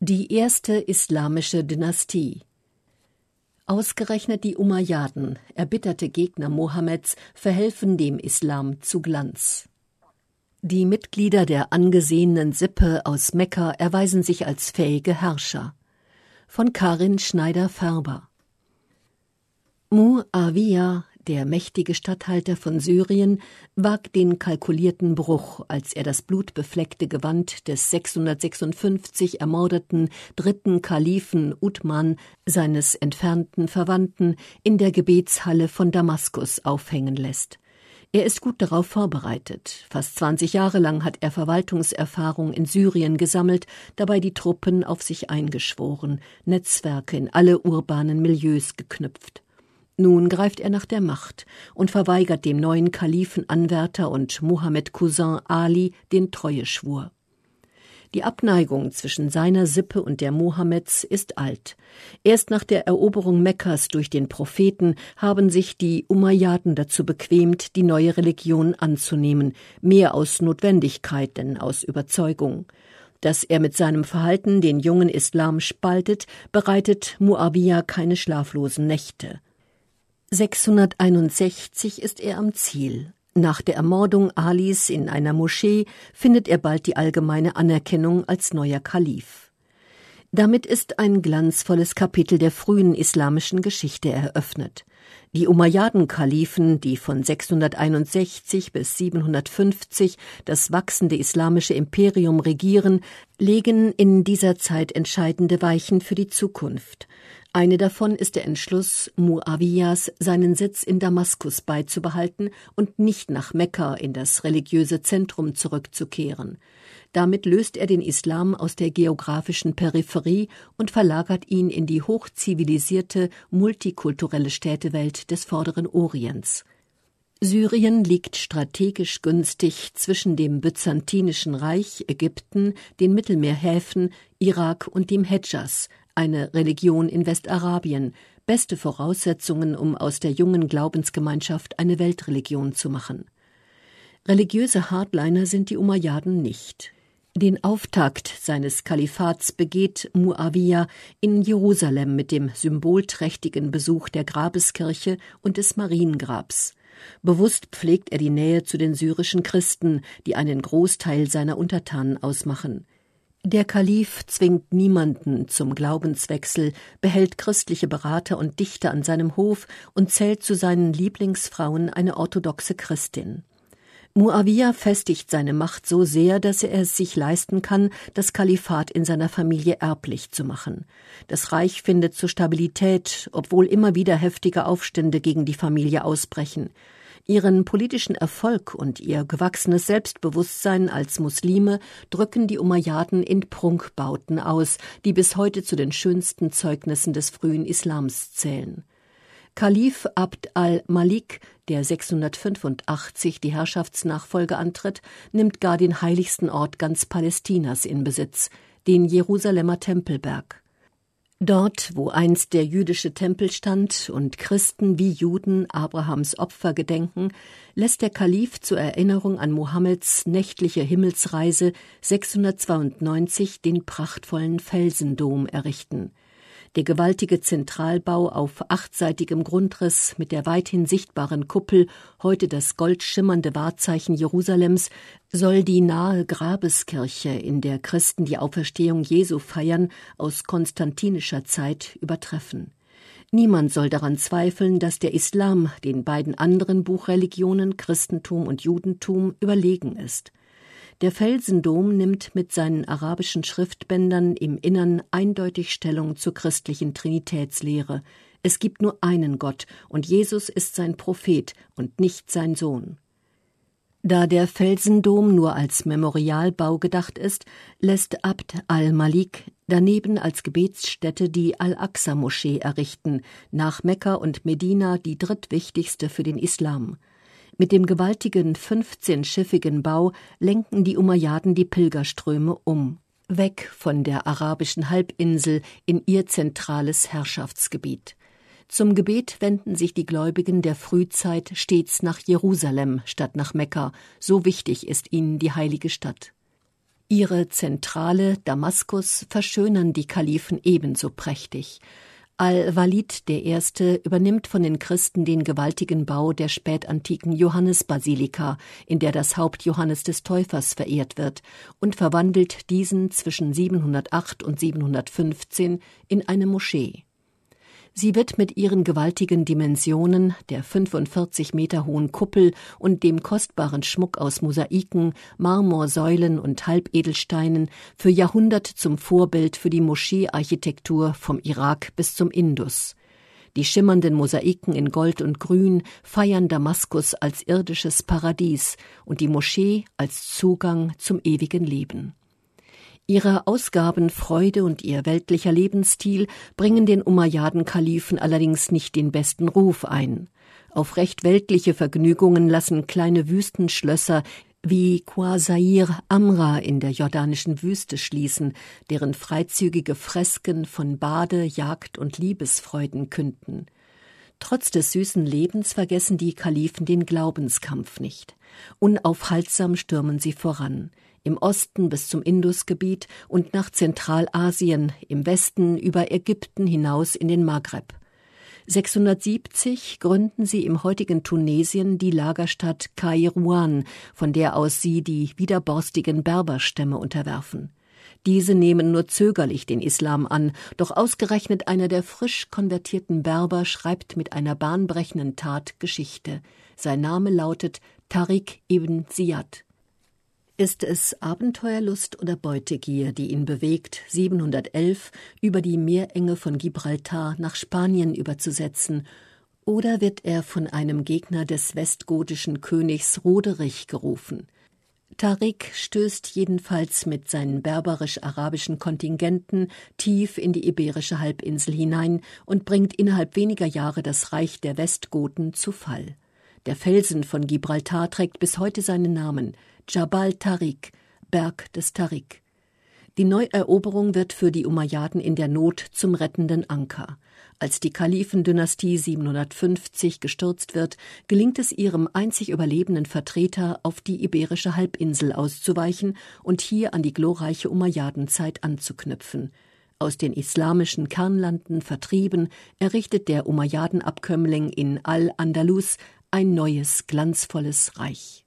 Die erste islamische Dynastie. Ausgerechnet die Umayyaden, erbitterte Gegner Mohammeds, verhelfen dem Islam zu Glanz. Die Mitglieder der angesehenen Sippe aus Mekka erweisen sich als fähige Herrscher. Von Karin Schneider-Färber. Muawiyah, der mächtige Statthalter von Syrien, wagt den kalkulierten Bruch, als er das blutbefleckte Gewand des 656 ermordeten dritten Kalifen Uthman, seines entfernten Verwandten, in der Gebetshalle von Damaskus aufhängen lässt. Er ist gut darauf vorbereitet. Fast 20 Jahre lang hat er Verwaltungserfahrung in Syrien gesammelt, dabei die Truppen auf sich eingeschworen, Netzwerke in alle urbanen Milieus geknüpft. Nun greift er nach der Macht und verweigert dem neuen Kalifenanwärter und Mohammed-Cousin Ali den Treueschwur. Die Abneigung zwischen seiner Sippe und der Mohammeds ist alt. Erst nach der Eroberung Mekkas durch den Propheten haben sich die Umayyaden dazu bequemt, die neue Religion anzunehmen, mehr aus Notwendigkeit denn aus Überzeugung. Dass er mit seinem Verhalten den jungen Islam spaltet, bereitet Muawiyah keine schlaflosen Nächte. 661 ist er am Ziel. Nach der Ermordung Alis in einer Moschee findet er bald die allgemeine Anerkennung als neuer Kalif. Damit ist ein glanzvolles Kapitel der frühen islamischen Geschichte eröffnet. Die Umayyaden-Kalifen, die von 661 bis 750 das wachsende islamische Imperium regieren, legen in dieser Zeit entscheidende Weichen für die Zukunft. Eine davon ist der Entschluss Muawiyahs, seinen Sitz in Damaskus beizubehalten und nicht nach Mekka in das religiöse Zentrum zurückzukehren. Damit löst er den Islam aus der geografischen Peripherie und verlagert ihn in die hochzivilisierte, multikulturelle Städtewelt des Vorderen Orients. Syrien liegt strategisch günstig zwischen dem Byzantinischen Reich, Ägypten, den Mittelmeerhäfen, Irak und dem Hedschas, eine Religion in Westarabien, beste Voraussetzungen, um aus der jungen Glaubensgemeinschaft eine Weltreligion zu machen. Religiöse Hardliner sind die Umayyaden nicht. Den Auftakt seines Kalifats begeht Muawiyah in Jerusalem mit dem symbolträchtigen Besuch der Grabeskirche und des Mariengrabs. Bewusst pflegt er die Nähe zu den syrischen Christen, die einen Großteil seiner Untertanen ausmachen. Der Kalif zwingt niemanden zum Glaubenswechsel, behält christliche Berater und Dichter an seinem Hof und zählt zu seinen Lieblingsfrauen eine orthodoxe Christin. Muawiyah festigt seine Macht so sehr, dass er es sich leisten kann, das Kalifat in seiner Familie erblich zu machen. Das Reich findet zur Stabilität, obwohl immer wieder heftige Aufstände gegen die Familie ausbrechen. Ihren politischen Erfolg und ihr gewachsenes Selbstbewusstsein als Muslime drücken die Umayyaden in Prunkbauten aus, die bis heute zu den schönsten Zeugnissen des frühen Islams zählen. Kalif Abd al-Malik, der 685 die Herrschaftsnachfolge antritt, nimmt gar den heiligsten Ort ganz Palästinas in Besitz, den Jerusalemer Tempelberg. Dort, wo einst der jüdische Tempel stand und Christen wie Juden Abrahams Opfer gedenken, lässt der Kalif zur Erinnerung an Mohammeds nächtliche Himmelsreise 692 den prachtvollen Felsendom errichten. Der gewaltige Zentralbau auf 8-seitigem Grundriss mit der weithin sichtbaren Kuppel, heute das goldschimmernde Wahrzeichen Jerusalems, soll die nahe Grabeskirche, in der Christen die Auferstehung Jesu feiern, aus konstantinischer Zeit übertreffen. Niemand soll daran zweifeln, dass der Islam den beiden anderen Buchreligionen Christentum und Judentum überlegen ist. Der Felsendom nimmt mit seinen arabischen Schriftbändern im Innern eindeutig Stellung zur christlichen Trinitätslehre. Es gibt nur einen Gott und Jesus ist sein Prophet und nicht sein Sohn. Da der Felsendom nur als Memorialbau gedacht ist, lässt Abd al-Malik daneben als Gebetsstätte die Al-Aqsa-Moschee errichten, nach Mekka und Medina die drittwichtigste für den Islam. Mit dem gewaltigen 15-schiffigen Bau lenken die Umayyaden die Pilgerströme um, weg von der arabischen Halbinsel in ihr zentrales Herrschaftsgebiet. Zum Gebet wenden sich die Gläubigen der Frühzeit stets nach Jerusalem statt nach Mekka, so wichtig ist ihnen die heilige Stadt. Ihre Zentrale Damaskus verschönern die Kalifen ebenso prächtig. Al-Walid I. übernimmt von den Christen den gewaltigen Bau der spätantiken Johannesbasilika, in der das Haupt Johannes des Täufers verehrt wird, und verwandelt diesen zwischen 708 und 715 in eine Moschee. Sie wird mit ihren gewaltigen Dimensionen, der 45 Meter hohen Kuppel und dem kostbaren Schmuck aus Mosaiken, Marmorsäulen und Halbedelsteinen für Jahrhunderte zum Vorbild für die Moscheearchitektur vom Irak bis zum Indus. Die schimmernden Mosaiken in Gold und Grün feiern Damaskus als irdisches Paradies und die Moschee als Zugang zum ewigen Leben. Ihre Ausgabenfreude und ihr weltlicher Lebensstil bringen den Umayyaden-Kalifen allerdings nicht den besten Ruf ein. Auf recht weltliche Vergnügungen lassen kleine Wüstenschlösser wie Qasir Amra in der jordanischen Wüste schließen, deren freizügige Fresken von Bade-, Jagd- und Liebesfreuden künden. Trotz des süßen Lebens vergessen die Kalifen den Glaubenskampf nicht. Unaufhaltsam stürmen sie voran. Im Osten bis zum Indusgebiet und nach Zentralasien, im Westen über Ägypten hinaus in den Maghreb. 670 gründen sie im heutigen Tunesien die Lagerstadt Kairouan, von der aus sie die widerborstigen Berberstämme unterwerfen. Diese nehmen nur zögerlich den Islam an, doch ausgerechnet einer der frisch konvertierten Berber schreibt mit einer bahnbrechenden Tat Geschichte. Sein Name lautet Tariq ibn Ziyad. Ist es Abenteuerlust oder Beutegier, die ihn bewegt, 711 über die Meerenge von Gibraltar nach Spanien überzusetzen, oder wird er von einem Gegner des westgotischen Königs Roderich gerufen? Tariq stößt jedenfalls mit seinen berberisch-arabischen Kontingenten tief in die iberische Halbinsel hinein und bringt innerhalb weniger Jahre das Reich der Westgoten zu Fall. Der Felsen von Gibraltar trägt bis heute seinen Namen: Jabal Tariq, Berg des Tariq. Die Neueroberung wird für die Umayyaden in der Not zum rettenden Anker. Als die Kalifendynastie 750 gestürzt wird, gelingt es ihrem einzig überlebenden Vertreter, auf die iberische Halbinsel auszuweichen und hier an die glorreiche Umayyadenzeit anzuknüpfen. Aus den islamischen Kernlanden vertrieben, errichtet der Umayyadenabkömmling in Al-Andalus ein neues, glanzvolles Reich.